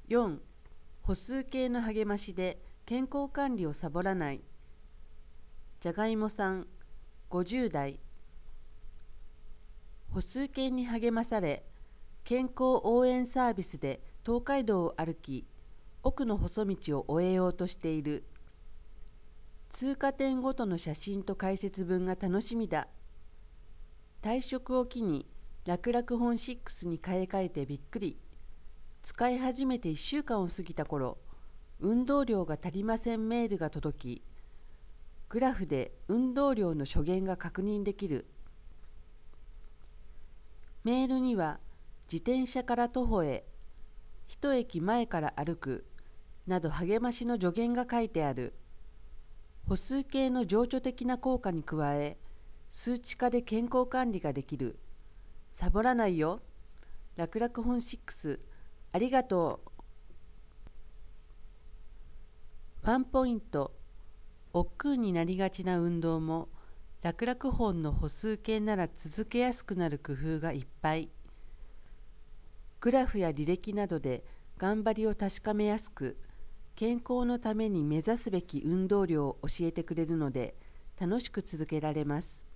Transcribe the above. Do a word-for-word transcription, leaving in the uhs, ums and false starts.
よん、歩数計の励ましで健康管理をサボらない。じゃがいもさん、ごじゅう代。歩数計に励まされ、健康応援サービスで東海道を歩き、奥の細道を終えようとしている。通過点ごとの写真と解説文が楽しみだ。退職を機に楽々本ろくに買い替えてびっくり。使い始めていっしゅうかんを過ぎた頃、運動量が足りませんメールが届き、グラフで運動量の初限が確認できる。メールには、自転車から徒歩へ、一駅前から歩く、など励ましの助言が書いてある。歩数計の情緒的な効果に加え、数値化で健康管理ができる。サボらないよ。楽々本ろく、ありがとう。ワンポイント。億劫になりがちな運動も、楽々本の歩数計なら続けやすくなる工夫がいっぱい。グラフや履歴などで頑張りを確かめやすく、健康のために目指すべき運動量を教えてくれるので、楽しく続けられます。